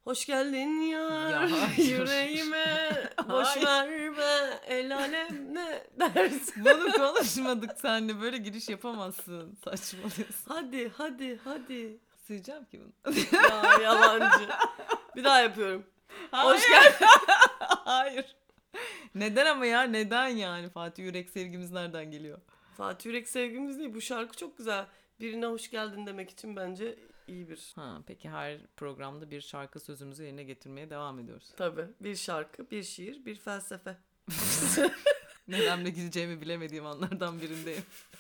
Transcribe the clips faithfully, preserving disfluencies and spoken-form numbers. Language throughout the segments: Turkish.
Hoş geldin yar Ya hayır. yüreğime, boş Hayır. verme el alem ne dersin? Bunu konuşmadık seninle. Böyle giriş yapamazsın. Saçmalıyorsun. Hadi hadi hadi. Sığacağım ki bunu. Ya yalancı. Bir daha yapıyorum. Hayır. Hoş geldin. Hayır. Neden ama ya? Neden yani? Fatih Yürek sevgimiz nereden geliyor? Fatih Yürek sevgimiz değil. Bu şarkı çok güzel. Birine hoş geldin demek için bence iyi bir. Ha, peki her programda bir şarkı sözümüzü yerine getirmeye devam ediyoruz. Tabii. Bir şarkı, bir şiir, bir felsefe. Neremle gideceğimi bilemediğim anlardan birindeyim.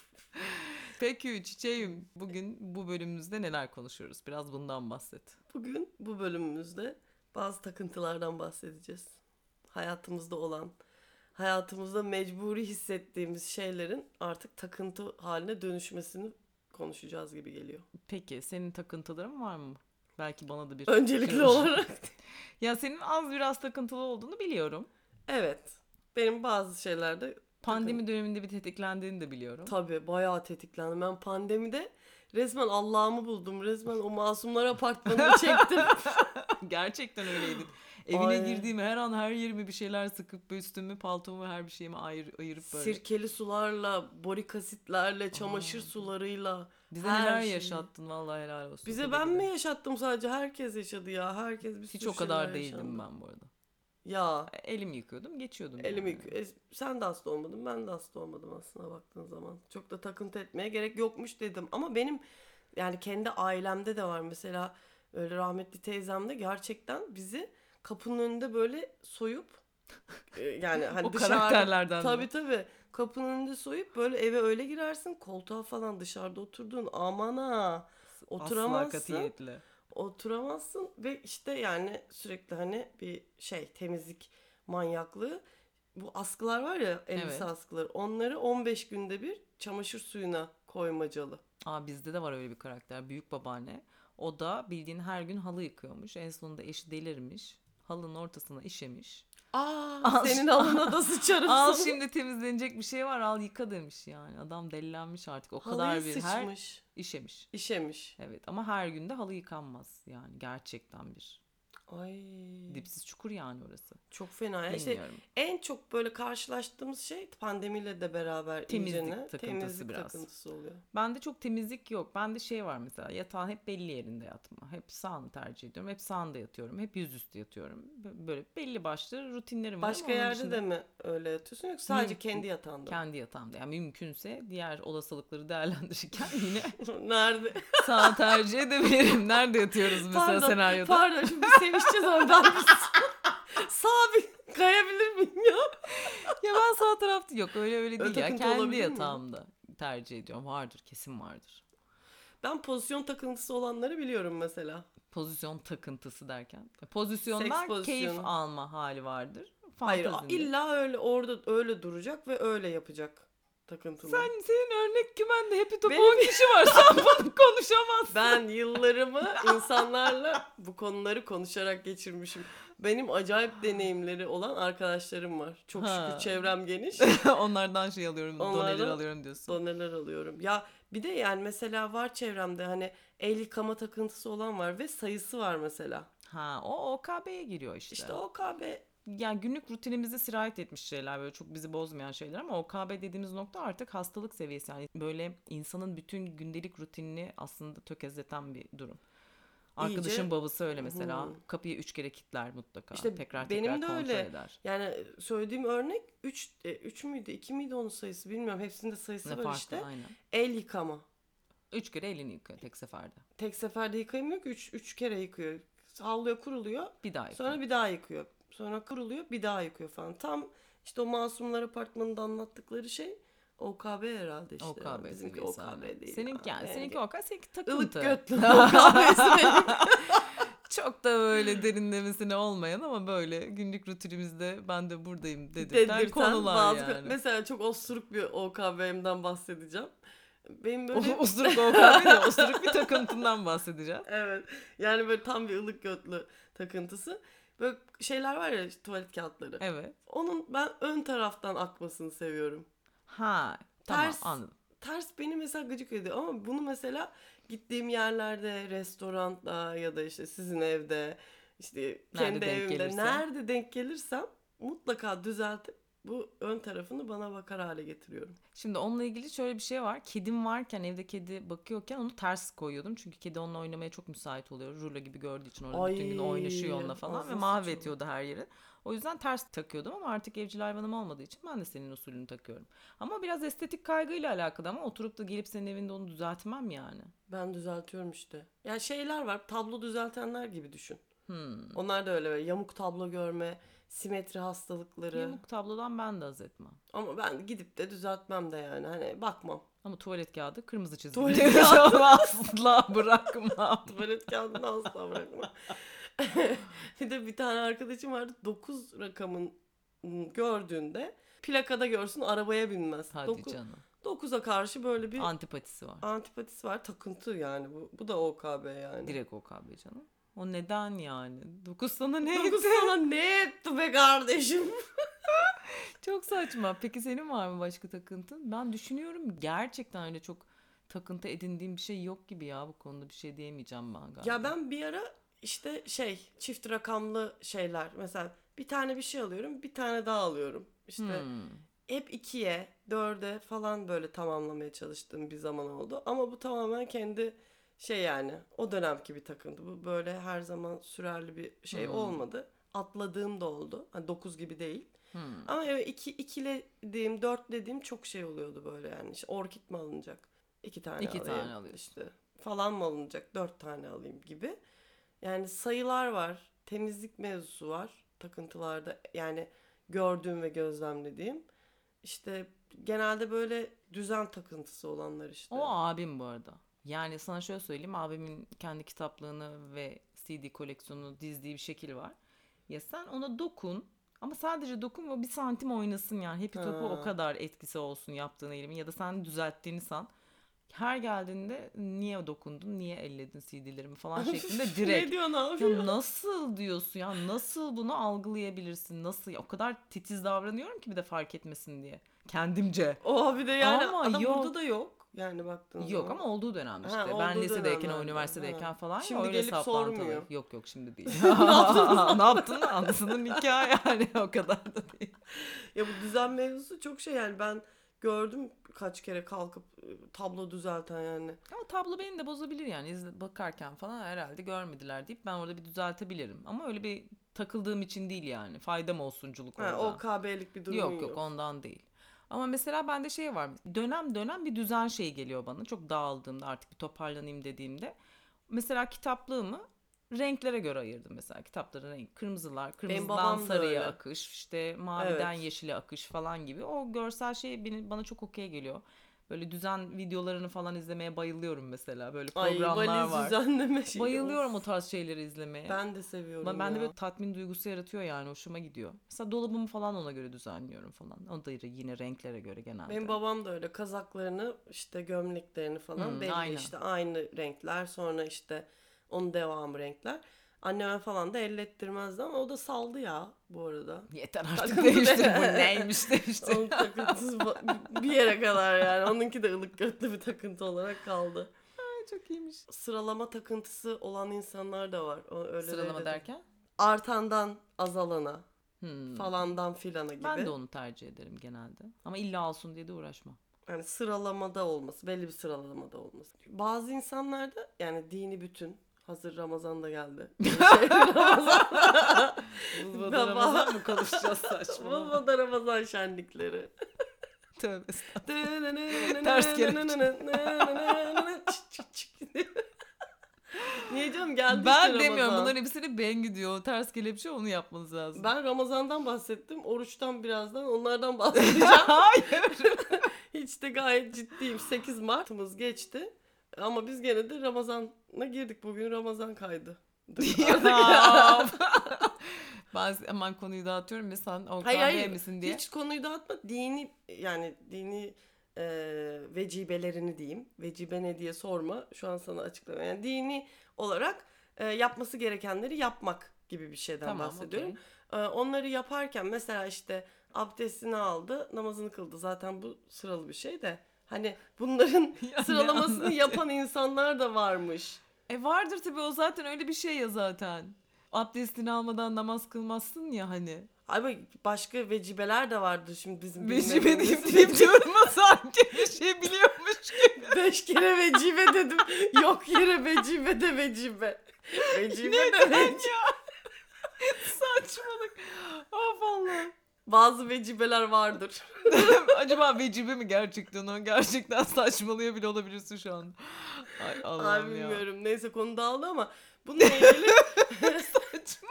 Peki çiçeğim, bugün bu bölümümüzde neler konuşuyoruz? Biraz bundan bahset. Bugün bu bölümümüzde bazı takıntılardan bahsedeceğiz. Hayatımızda olan, hayatımızda mecburi hissettiğimiz şeylerin artık takıntı haline dönüşmesini konuşacağız gibi geliyor. Peki senin takıntıların var mı? Belki bana da bir Öncelikli fikir olur. olarak. Ya senin az biraz takıntılı olduğunu biliyorum. Evet. Benim bazı şeylerde Pandemi döneminde bir tetiklendiğini de biliyorum. tabii bayağı tetiklendim. Ben pandemide resmen Allah'ımı buldum. Resmen o Masumlar Apartmanı'nı çektim. Gerçekten öyleydin. Evine Ay. girdiğim her an her yerime bir şeyler sıkıp üstümü, paltomu, her bir şeyimi ayır, ayırıp böyle. Sirkeli sularla, borik asitlerle, çamaşır Aa. sularıyla. Bize her neler şeyi. yaşattın, vallahi helal olsun. Bize Tebrik ben ederim. mi yaşattım sadece? Herkes yaşadı ya. Herkes bir Hiç sürü o kadar şeyler değildim yaşandı. ben bu arada. Ya Elim yıkıyordum, geçiyordum elimi yani. yık- e, sen de hasta olmadın, ben de hasta olmadım aslında baktığın zaman. Çok da takıntı etmeye gerek yokmuş dedim. Ama benim yani kendi ailemde de var mesela, öyle rahmetli teyzemde gerçekten bizi kapının önünde böyle soyup e, yani hani O dışarıda karakterlerden tabii mi? tabii kapının önünde soyup böyle eve öyle girersin, koltuğa falan dışarıda oturdun, aman ha, Asla oturamazsın. katiyetle. Oturamazsın ve işte yani sürekli hani bir şey, temizlik manyaklığı. Bu askılar var ya, elbise Evet. askıları, onları on beş günde bir çamaşır suyuna koymacalı. Aa, bizde de var öyle bir karakter. Büyük babaanne. O da bildiğin her gün halı yıkıyormuş. En sonunda eşi delirmiş. Halının ortasına işemiş. Aa, Al, senin alnına da sıçarım al sana. şimdi temizlenecek bir şey var, al yıka demiş yani. Adam delilenmiş artık. O Halıya kadar bir her sıçmış, işemiş. işemiş. Evet ama her gün de halı yıkanmaz yani, gerçekten bir Ay, dipsiz çukur yani orası. çok fena. Ya. İşte Bilmiyorum. en çok böyle karşılaştığımız şey pandemiyle de beraber Temizlik iyicene takıntısı temizlik biraz. takıntısı oluyor. Bende çok temizlik yok. Bende şey var mesela, yatağın hep belli yerinde yatma. Hep sağını tercih ediyorum. Hep sağında yatıyorum. Hep yüzüstü yatıyorum. Böyle belli başlı rutinlerim var Başka ama onun yerde dışında de mi öyle yatıyorsun yoksa sadece mümkün, kendi yatağında mı? kendi yatağımda. Yani mümkünse diğer olasılıkları değerlendirirken yine Nerede? sağ tercih edebilirim. Nerede yatıyoruz mesela Pardon, senaryoda? pardon. Şimdi sevişeceğiz oradan biz. Sağa bir kayabilir miyim ya? Ya ben sağ tarafta yok, öyle öyle Öyle değil ya. takıntı Kendi olabilir mi? yatağımda tercih ediyorum. Vardır, kesin vardır. Ben pozisyon takıntısı olanları biliyorum mesela. Pozisyon takıntısı derken. Seks Pozisyondan keyif pozisyonu. alma hali vardır. Hayır, Fantazinde. illa öyle orada öyle duracak ve öyle yapacak takıntılı. Sen, senin örnek kümende hepi topu Benim- on kişi var. Sen bunu konuşamazsın. Ben yıllarımı insanlarla bu konuları konuşarak geçirmişim. Benim acayip deneyimleri olan arkadaşlarım var. Çok Ha. şükür çevrem geniş. Onlardan şey alıyorum, Onlardan doneler alıyorum diyorsun. Doneler alıyorum. Ya bir de yani mesela var çevremde hani el yıkama takıntısı olan var ve sayısı var mesela. Ha, o O K B'ye giriyor işte. İşte O K B. Yani günlük rutinimize sirayet etmiş şeyler, böyle çok bizi bozmayan şeyler, ama O K B dediğimiz nokta artık hastalık seviyesi. Yani böyle insanın bütün gündelik rutinini aslında tökezleten bir durum. Arkadaşın İyice- babası öyle mesela. Hmm. Kapıyı üç kere kilitler mutlaka. İşte tekrar benim tekrar de kontrol öyle. eder. Yani söylediğim örnek üç üç müydü iki miydi onun sayısı bilmiyorum. Hepsinde sayısı Ne var farklı, işte. aynen. El yıkama. Üç kere elini yıkıyor tek seferde. Tek seferde yıkayamıyor ki üç üç kere yıkıyor. Havluya kuruluyor. Bir daha yıkıyor. Sonra bir daha yıkıyor. Sonra kuruluyor, bir daha yıkıyor falan. Tam işte o Masumlar Apartmanı'nda anlattıkları şey O K B herhalde işte. O K B Bizimki seviyesi, O K B aynen. değil. Seninki yani, Yani seninki O K B, seninki takıntı. ılık götlü O K B'si benim. Çok da böyle derinlemesine olmayan ama böyle günlük rutinimizde ben de buradayım dedirten Dedirten konular bazı yani. mesela çok osuruk bir O K B'mden bahsedeceğim. Benim böyle O, osuruk O K B de osuruk bir takıntından bahsedeceğiz. evet. Yani böyle tam bir ılık götlü takıntısı. Böyle şeyler var ya, tuvalet kağıtları. Evet. Onun ben ön taraftan akmasını seviyorum. Ha, tamam, Ters. anladım. Ters beni mesela gıcık ediyor ama bunu mesela gittiğim yerlerde, restoranda ya da işte sizin evde işte kendi denk evimde gelirse. nerede denk gelirsem mutlaka düzeltip bu ön tarafını bana bakar hale getiriyorum. Şimdi onunla ilgili şöyle bir şey var. Kedim varken, evde kedi bakıyorken onu ters koyuyordum. Çünkü kedi onunla oynamaya çok müsait oluyor. Rulo gibi gördüğü için orada bütün gün oynaşıyor onunla falan ve ağzına mahvediyordu her yeri. O yüzden ters takıyordum ama artık evcil hayvanım olmadığı için ben de senin usulünü takıyorum. Ama biraz estetik kaygıyla alakalı, ama oturup da gelip senin evinde onu düzeltmem yani. Ben düzeltiyorum işte. Ya şeyler var, tablo düzeltenler gibi düşün. Hmm. Onlar da öyle böyle yamuk tablo görme, simetri hastalıkları. Yamuk tablodan ben de haz etmem. Ama ben gidip de düzeltmem de yani. Hani bakmam. Ama tuvalet kağıdı kırmızı çizgi. Tuvalet kağıdı. Asla bırakmam. Tuvalet kağıdını asla bırakma. Bir de bir tane arkadaşım vardı. dokuz rakamın gördüğünde plakada görsün arabaya binmez. Hadi Doku- canım. dokuza karşı böyle bir Antipatisi var. antipatisi var. Takıntı yani. Bu, bu da O K B yani. Direkt O K B canım. O neden yani? Dokuz sana ne dokuz etti? sana ne etti be kardeşim? Çok saçma. Peki senin var mı başka takıntın? Ben düşünüyorum, gerçekten öyle çok takıntı edindiğim bir şey yok gibi ya, bu konuda bir şey diyemeyeceğim ben galiba. Ya ben bir ara işte şey çift rakamlı şeyler. Mesela bir tane bir şey alıyorum. Bir tane daha alıyorum. İşte Hmm. hep ikiye, dörde falan böyle tamamlamaya çalıştığım bir zaman oldu. Ama bu tamamen kendi şey yani o dönemki bir takıntı. Bu böyle her zaman sürerli bir şey Hmm. olmadı. Atladığım da oldu. Hani dokuz gibi değil. Hmm. Ama evet iki, ikilediğim, dörtlediğim çok şey oluyordu böyle yani. İşte orkid mi alınacak? İki tane İki alayım. tane alıyorsun. İşte falan mı alınacak? Dört tane alayım gibi. Yani sayılar var. Temizlik mevzusu var. Takıntılarda yani gördüğüm ve gözlemlediğim. İşte genelde böyle düzen takıntısı olanlar işte. O abim bu arada. Yani sana şöyle söyleyeyim, abimin kendi kitaplığını ve C D koleksiyonunu dizdiği bir şekil var. Ya sen ona dokun, ama sadece dokun ve o bir santim oynasın yani. Hepi topu o Ha. kadar etkisi olsun yaptığın eğilimin, ya da sen düzelttiğini san. Her geldiğinde niye dokundun, niye elledin C D'lerimi falan şeklinde Ne direkt. diyorsun abi Ya ya? nasıl diyorsun ya, nasıl bunu algılayabilirsin, nasıl ya? O kadar titiz davranıyorum ki bir de fark etmesin diye kendimce. O bir de yani Ama adam yok. burada da yok. Yani baktığın Yok, zaman. ama olduğu dönemde Ha, işte. Ben olduğu lisedeyken, o dönemlerde. üniversitedeyken Ha. falan ya, Şimdi öyle gelip saplantılı. sormuyor. Yok yok, şimdi değil. Ne yaptınız? Ne yaptın? Anlasının hikaye yani, o kadar da değil. Ya bu düzen mevzusu çok şey yani ben gördüm kaç kere kalkıp e, tablo düzelten yani. Ama tablo beni de bozabilir yani, izle, bakarken falan herhalde görmediler deyip ben orada bir düzeltebilirim. Ama öyle bir takıldığım için değil yani. Faydam olsunculuk Ha, orada. O K B'lik bir durumun Yok yok. yok, ondan değil. Ama mesela bende şey var. Dönem dönem bir düzen şeyi geliyor bana. Çok dağıldığımda, artık bir toparlanayım dediğimde. Mesela kitaplığımı renklere göre ayırdım mesela. Kitapların rengi kırmızılar, kırmızıdan babam da sarıya öyle. akış, işte maviden Evet. yeşile akış falan gibi. O görsel şey beni, bana çok okey geliyor. Böyle düzen videolarını falan izlemeye bayılıyorum mesela. Böyle Ay programlar valiz var. düzenleme şeyi. Bayılıyorum o Of. tarz şeyleri izlemeye. Ben de seviyorum Ben, bende ya. böyle tatmin duygusu yaratıyor yani, hoşuma gidiyor. Mesela dolabımı falan ona göre düzenliyorum falan. O da yine renklere göre genelde. Benim babam da öyle kazaklarını işte gömleklerini falan Hmm, belli aynen. işte aynı renkler sonra işte onun devamı renkler. Anneme falan da ellettirmezdi ama o da saldı ya bu arada. Yeter artık, Takıntı değiştir, de- bu neymiş değiştir. Onun takıntısı ba- bir yere kadar yani. Onunki de ılık götlü bir takıntı olarak kaldı. Ay, çok iyiymiş. Sıralama takıntısı olan insanlar da var. O öyle Sıralama dedi. derken? Artandan azalana, Hmm. falandan filana gibi. Ben de onu tercih ederim genelde. Ama illa olsun diye de uğraşmam. Yani sıralamada olması, belli bir sıralamada olması. Bazı insanlarda yani dini bütün, hazır Ramazan da geldi. Şey, Ramazan. Burada Ramazan mı konuşacağız, saçma. Baba da Ramazan şenlikleri. Tövbe estağfurullah. Ters kelepçe. Niye canım geldi Ben işte demiyorum, Ramazan. bunların hepsini ben gidiyor. Ters kelepçe, onu yapmanız lazım. Ben Ramazan'dan bahsettim. Oruçtan birazdan onlardan bahsedeceğim. Hayır. Hiç de gayet ciddiyim. sekiz Mart'ımız geçti. Ama biz gene de Ramazan'a girdik. Bugün Ramazan kaydı. Ya. Ben hemen konuyu dağıtıyorum ve sen O Hayır K B hayır. misin diye. Hiç konuyu dağıtma. Dini yani dini e, vecibelerini diyeyim. Vecibe ne diye sorma. Şu an sana açıklamam. Yani dini olarak e, yapması gerekenleri yapmak gibi bir şeyden Tamam, bahsediyorum. okey. E, onları yaparken mesela işte abdestini aldı, namazını kıldı. Zaten bu sıralı bir şey de. Hani bunların Ya ne sıralamasını anlatıyor? yapan insanlar da varmış. E vardır tabii, o zaten öyle bir şey ya zaten. Abdestini almadan namaz kılmazsın ya hani. Ama başka vecibeler de vardır şimdi bizim Vecibe deyip bilmediğimiz. deyip durma sanki bir şey biliyormuş gibi. Beş kere vecibe dedim. Yok yere vecibe de vecibe. Vecibe de vecibe. Saçmalık. Of Allah. Bazı vecibeler vardır. Acaba vecibe mi gerçekten o? Gerçekten saçmalıyor bile olabilirsin şu an. Ay Ay Allah'ım ya. bilmiyorum. Neyse konu dağıldı ama bununla ilgili Saçma.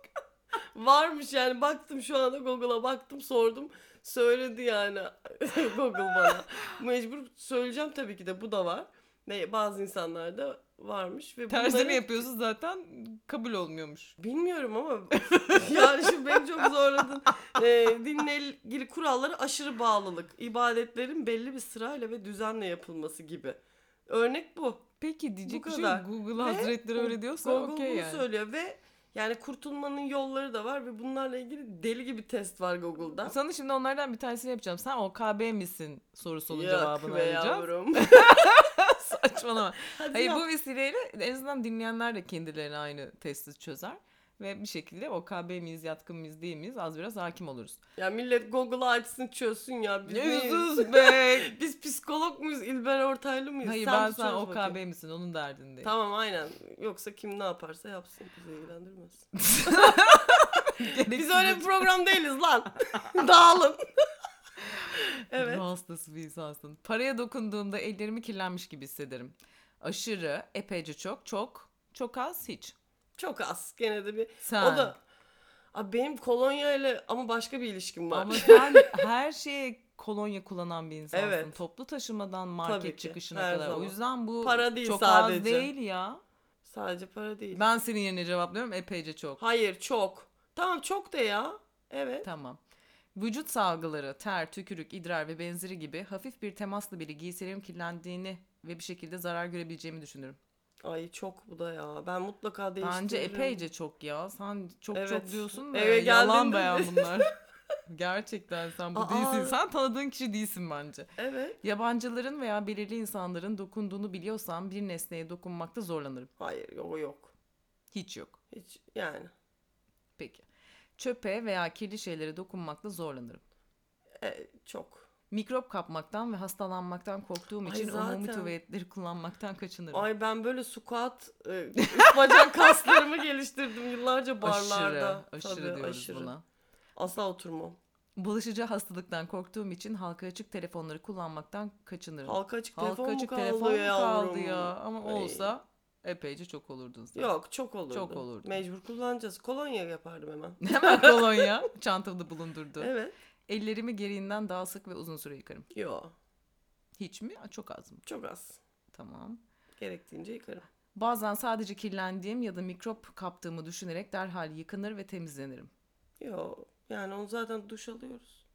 varmış yani. Baktım şu anda Google'a baktım sordum. Söyledi yani Google bana. Mecbur söyleyeceğim tabii ki de bu da var. Ne bazı insanlarda varmış ve Tersini bunları yapıyorsun zaten kabul olmuyormuş. bilmiyorum ama yani şimdi beni çok zorladın. Ee, dinle ilgili kurallara aşırı bağlılık, ibadetlerin belli bir sırayla ve düzenle yapılması gibi. Örnek bu. Peki diyecek Bu bir şey kadar. yok. Google Ve Hazretleri öyle diyorsa Google okey bunu yani. söylüyor ve yani kurtulmanın yolları da var ve bunlarla ilgili deli gibi test var Google'da. Sana şimdi onlardan bir tanesini yapacağım. Sen O K B misin sorusunun Yok cevabını be arayacağız. yavrum. Saçmalama. Hadi Hayır yap. bu vesileyle en azından dinleyenler de kendilerine aynı testi çözer. Ve bir şekilde O K B miyiz, yatkın mıyız, değil miyiz az biraz hakim oluruz. Ya millet Google'ı açsın çözsün ya. Biz neyiz? Yüzsüz be. Biz psikolog muyuz? İlber Ortaylı mıyız? Hayır Sen ben bir sen çöz O K bakayım. B misin onun derdindeyim. Tamam aynen. Yoksa kim ne yaparsa yapsın. Bizi ilgilendirmez. Biz öyle bir program değiliz lan. Dağılın. Evet. Ruh hastası bir insansın. Paraya dokunduğumda ellerimi kirlenmiş gibi hissederim. Aşırı, epeyce çok, çok, çok az, hiç. Çok az. Gene de bir. Sen. O da abi benim kolonya ile ama başka bir ilişkim var. Ama sen her şeye kolonya kullanan bir insansın. Evet. Toplu taşımadan market Tabii ki, çıkışına her kadar. O zaman. yüzden bu Para değil çok az sadece. değil ya. Sadece para değil. Ben senin yerine cevaplıyorum epeyce çok. Hayır çok. Tamam çok da ya. Evet. Tamam. Vücut salgıları, ter, tükürük, idrar ve benzeri gibi hafif bir temasla bile giysilerim kirlendiğini ve bir şekilde zarar görebileceğimi düşünürüm. Ay çok bu da ya. Ben mutlaka Bence değiştiririm. epeyce çok ya. Sen çok Evet. çok diyorsun da Eve yalan geldiğinde beyan de- bunlar. Gerçekten sen bu Aa. değilsin. Sen tanıdığın kişi değilsin bence. Evet. Yabancıların veya belirli insanların dokunduğunu biliyorsam bir nesneye dokunmakta zorlanırım. Hayır yok yok. Hiç yok. Hiç yani. Peki. Çöpe veya kirli şeylere dokunmakta zorlanırım. E, çok. Mikrop kapmaktan ve hastalanmaktan korktuğum Ay için umumi zaten. tuvaletleri kullanmaktan kaçınırım. Ay ben böyle squat e, üst bacak kaslarımı geliştirdim yıllarca barlarda. Aşırı, aşırı Tabii, diyoruz aşırı. buna. Asla oturmam. Bulaşıcı hastalıktan korktuğum için halka açık telefonları kullanmaktan kaçınırım. Halka açık Halka telefon mu açık kaldı telefon mu yavrum? kaldı ya? Ama Ay. olsa epeyce çok olurdun sen. Yok çok olurdu. Çok olurdu. Mecbur kullanacağız. Kolonya yapardım hemen. Hemen kolonya çantamda bulundurdu. Evet. Ellerimi gereğinden daha sık ve uzun süre yıkarım. Yok. Hiç mi? Çok az mı? Çok az. Tamam. Gerektiğince yıkarım. Bazen sadece kirlendiğim ya da mikrop kaptığımı düşünerek derhal yıkanır ve temizlenirim. Yok. Yani onu zaten duş alıyoruz.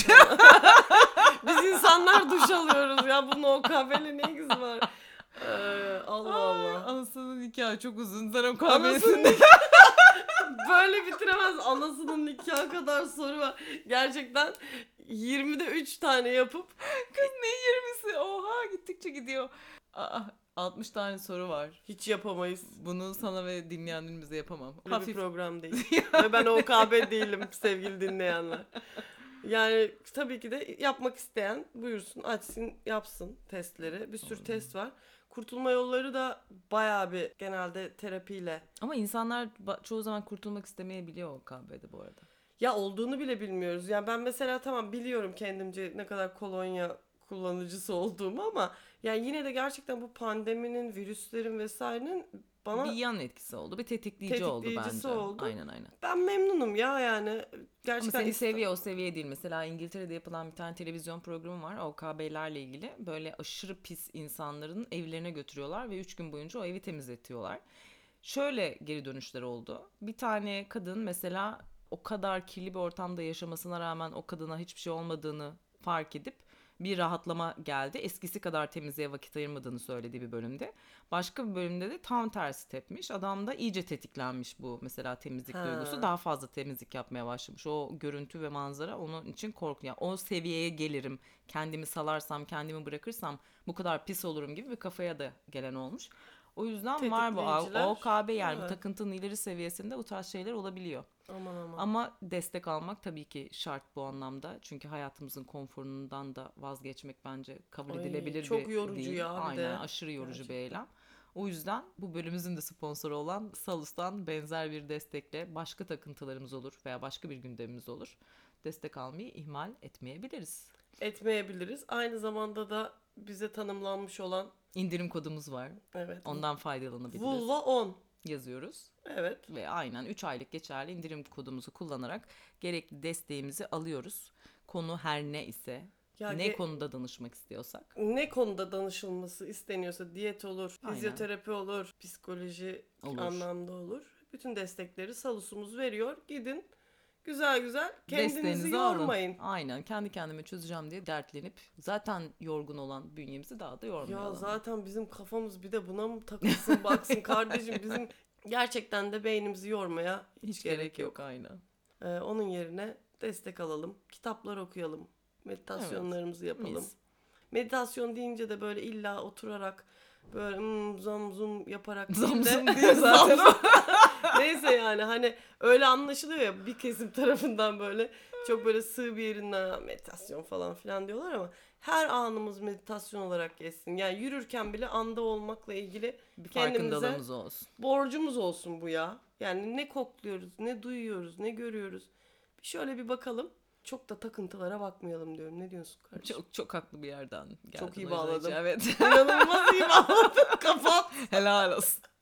Biz insanlar duş alıyoruz ya. Bunun O K B'yle ne ilgisi var? Ee, Allah Allah. Anasının nikahı çok uzun. Sen o Anasının kahvesinde. nikahı- Böyle bitiremez. Anasının nikahı kadar soru var. Gerçekten yirmide üç tane yapıp Kız ne yirmisi? Oha gittikçe gidiyor. Aa, altmış tane soru var. hiç yapamayız. Bunu sana ve dinleyenlerimize yapamam. Böyle bir Hafif. program değil. Ve ben O K B değilim sevgili dinleyenler. Yani tabii ki de yapmak isteyen buyursun açsın yapsın testleri. Bir sürü test var. Kurtulma yolları da bayağı bir genelde terapiyle. Ama insanlar ba- çoğu zaman kurtulmak istemeyebiliyor o K B'de bu arada. Ya olduğunu bile bilmiyoruz. Yani ben mesela tamam biliyorum kendimce ne kadar kolonya kullanıcısı olduğumu ama yani yine de gerçekten bu pandeminin, virüslerin vesairenin bana Bir yan etkisi oldu. Bir tetikleyici oldu Tetikleyicisi bence. oldu. Aynen aynen. ben memnunum ya yani. Ama Gerçekten seni iste- seviye o seviye değil. Mesela İngiltere'de yapılan bir tane televizyon programı var. O K B'lerle ilgili. Böyle aşırı pis insanların evlerine götürüyorlar ve üç gün boyunca o evi temizletiyorlar. Şöyle geri dönüşler oldu. Bir tane kadın mesela o kadar kirli bir ortamda yaşamasına rağmen o kadına hiçbir şey olmadığını fark edip bir rahatlama geldi. Eskisi kadar temizliğe vakit ayırmadığını söylediği bir bölümde. Başka bir bölümde de tam tersi tepmiş. Adam da iyice tetiklenmiş bu mesela temizlik Ha. duygusu. Daha fazla temizlik yapmaya başlamış. O görüntü ve manzara onun için korku. Yani o seviyeye gelirim. Kendimi salarsam, kendimi bırakırsam bu kadar pis olurum gibi bir kafaya da gelen olmuş. O yüzden var bu Tetikleyiciler. O K B, yani bu Evet. takıntının ileri seviyesinde bu tarz şeyler olabiliyor. Aman aman. Ama destek almak tabii ki şart bu anlamda. Çünkü hayatımızın konforundan da vazgeçmek bence kabul Ay, edilebilir çok bir yorucu değil. ya bir Aynen, de. aşırı yorucu bir Gerçekten. eylem. O yüzden bu bölümümüzün de sponsoru olan Salus'tan benzer bir destekle başka takıntılarımız olur veya başka bir gündemimiz olur. Destek almayı ihmal etmeyebiliriz. Etmeyebiliriz. Aynı zamanda da bize tanımlanmış olan, İndirim kodumuz var. evet, Ondan faydalanabiliriz. Vulva on. Yazıyoruz. Evet. Ve aynen üç aylık geçerli indirim kodumuzu kullanarak gerekli desteğimizi alıyoruz. Konu her ne ise, Ya ne ge- konuda danışmak istiyorsak. ne konuda danışılması isteniyorsa, diyet olur, Aynen. fizyoterapi olur, psikoloji Olur. anlamda olur. Bütün destekleri Salus'umuz veriyor. Gidin güzel güzel kendinizi Desteğinizi yormayın. alın. Aynen, kendi kendime çözeceğim diye dertlenip zaten yorgun olan bünyemizi daha da yormayalım. Ya zaten bizim kafamız bir de buna mı takılsın baksın kardeşim, bizim gerçekten de beynimizi yormaya hiç, Hiç gerek yok. aynen. Ee, onun yerine destek alalım, kitaplar okuyalım, meditasyonlarımızı yapalım. Mis. Meditasyon deyince de böyle illa oturarak böyle hmm, zam zum yaparak değil Zam de- zam diyor zaten. Zam zam. Neyse yani hani öyle anlaşılıyor ya bir kesim tarafından, böyle çok böyle sığ bir yerinden "Ha, meditasyon falan filan diyorlar ama her anımız meditasyon olarak geçsin. Yani yürürken bile anda olmakla ilgili Bir kendimize farkındalığımız olsun. borcumuz olsun bu ya. Yani ne kokluyoruz, ne duyuyoruz, ne görüyoruz. Bir şöyle bir bakalım. Çok da takıntılara bakmayalım diyorum. Ne diyorsun kardeşim? Çok çok haklı bir yerden geldin. Çok iyi o yüzden bağladım. hiç- Evet. İnanılmaz iyi bağladım. Kapat. Helal olsun.